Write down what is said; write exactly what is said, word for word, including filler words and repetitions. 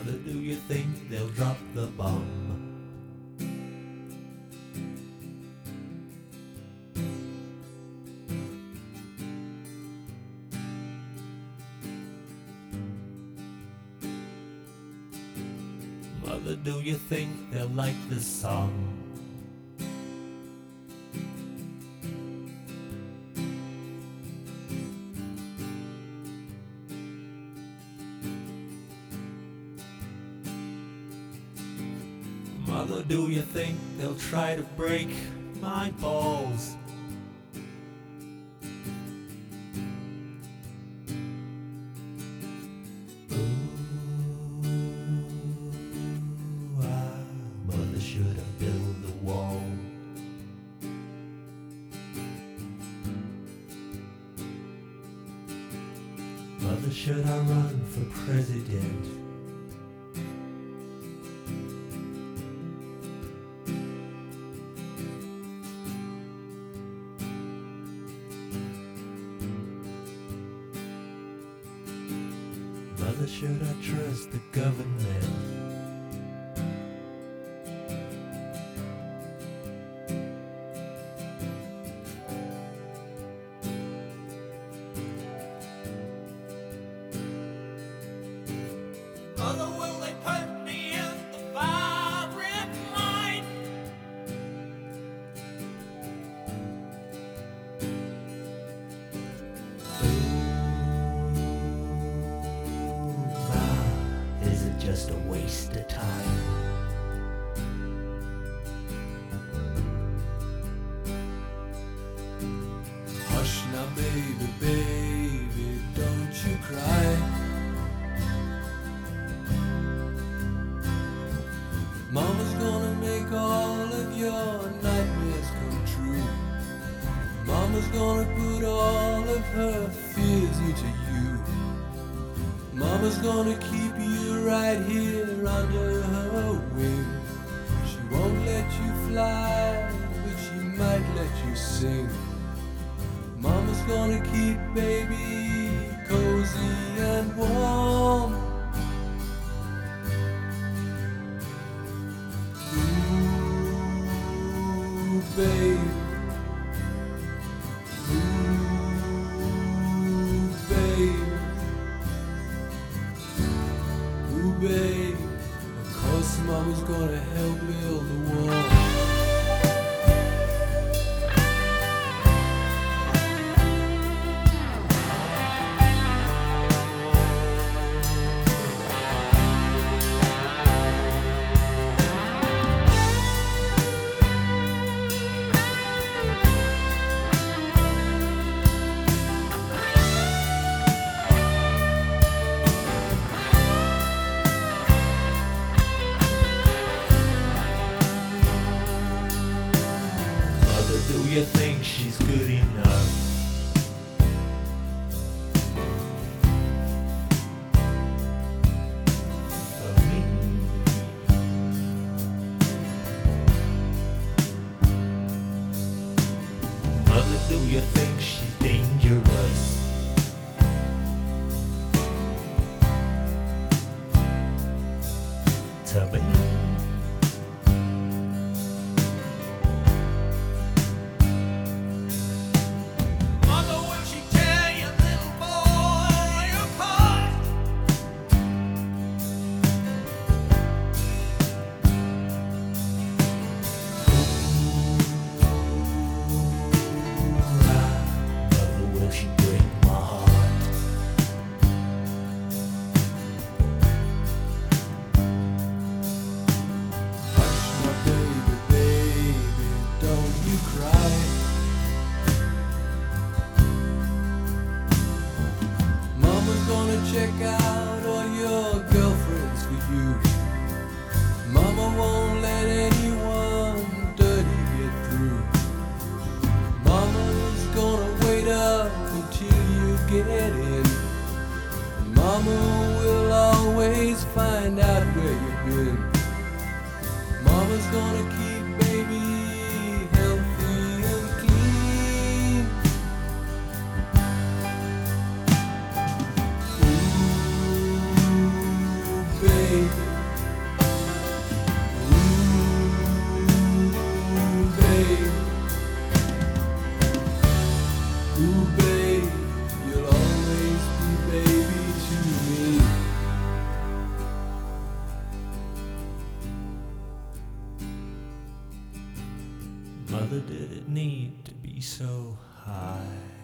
Mother, do you think they'll drop the bomb? Mother, do you think they'll like this song? Mother, do you think they'll try to break my balls? Ooh, ah, Mother, should I build a wall? Mother, should I run for president? Mother, should I trust the government? Mother, will they put me in the firing line? Is it just a waste of time? Hush now, baby, baby, don't you cry. Mama's gonna make all of your nightmares come true. Mama's gonna put all of her fears into you. Mama's gonna keep you right here under her wing. She won't let you fly, but she might let you sing. Mama's gonna keep baby cozy and warm. Ooh, babe. Ooh, babe. Ooh, babe. Of course Mama's gonna help build the wall. Do you think she's good enough? For me? Mother, do you think she's dangerous? To me? Check out all your girlfriends for you. Mama won't let anyone dirty get through. Mama's gonna wait up until you get in. Mama will always find out where you've been. Mama's gonna keep baby healthy and clean. Ooh, baby. Mother, did it need to be so high?